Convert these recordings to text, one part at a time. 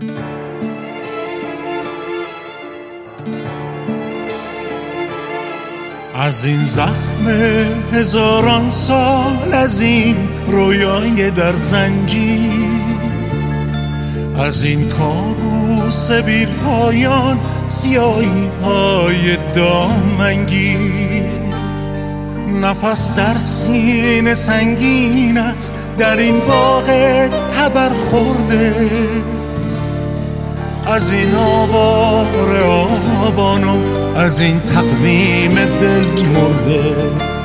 از این زخم هزاران سال، از این رویای در زنجیر، از این کابوس بی پایان، سیاهی های دامنگیر. نفس در سینه سنگین است در این باغ تبر خورده، از این آوار آبان و از این تقویم دل مرده.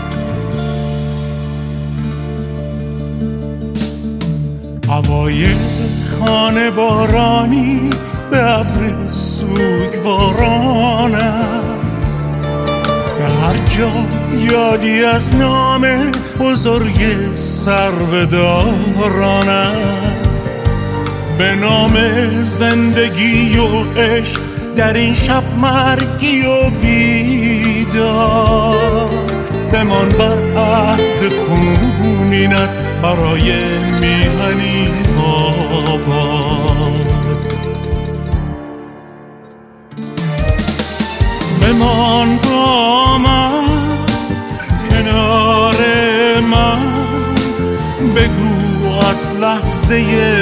هوای خانه بارانی به ابر سوگواران است، به هر جا یادی از نام بزرگ سربداران است. به نام زندگی و عشق در این شب مرگی و بیدار، بمان بر عهد خونینت برای میهنی آباد. بمان با من کنار من، بگو از لحظه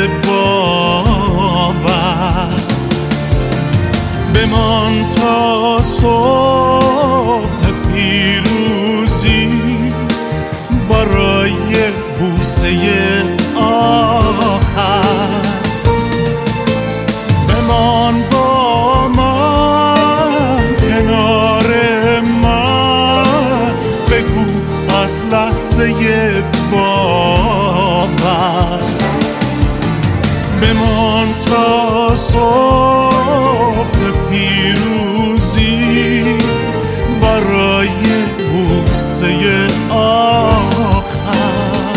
باور، بمان تا صبح پیروزی برای بوسه آخر. بمان با من کنار من، بگو از لحظه باور، بمان تا صبح پیروزی برای بوسه آخر.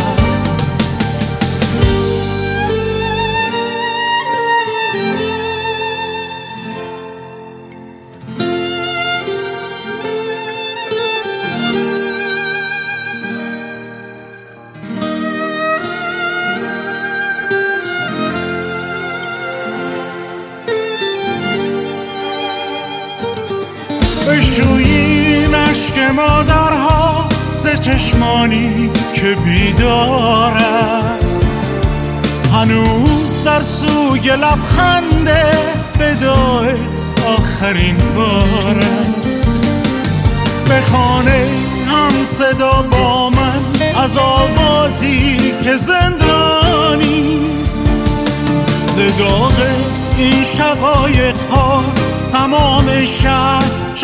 بشویین اشک مادرها ز چشمانی که بیدار است، هنوز در سوی لبخند وداع آخرین بار است. به خانه هم صدا با من از آوازی که زندانیست، ز داغ این شقایق ها تمام شهر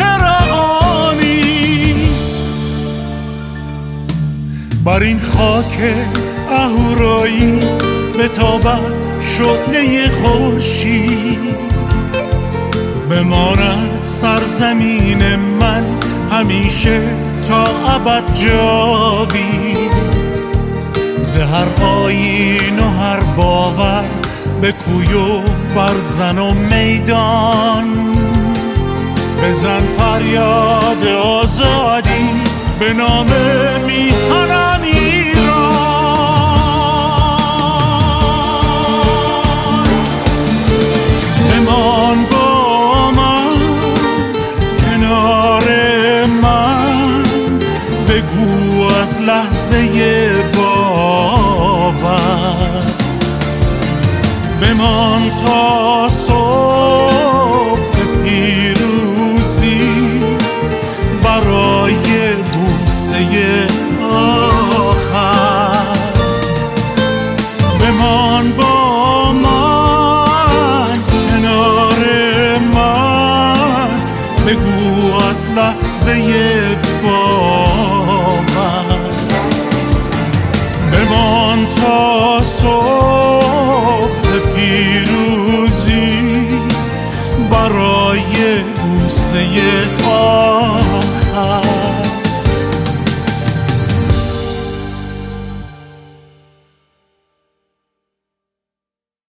چراغانیست. بر این خاک اهورایی بتابد شعله خورشید، بماند سرزمین من همیشه تا ابد جاوید. ز هر آیین و هر باور، به کوی و برزن و میدان، بزن فریاد آزادی به نام میهنم ایران. بمان با من کنار من، بگو از لحظه باور، بمان تا صبح پیروزی برای بوسه آخر. بمان با من کنار من، بگو از لحظه باور، بمان تا صبح پیروزی برای بوسه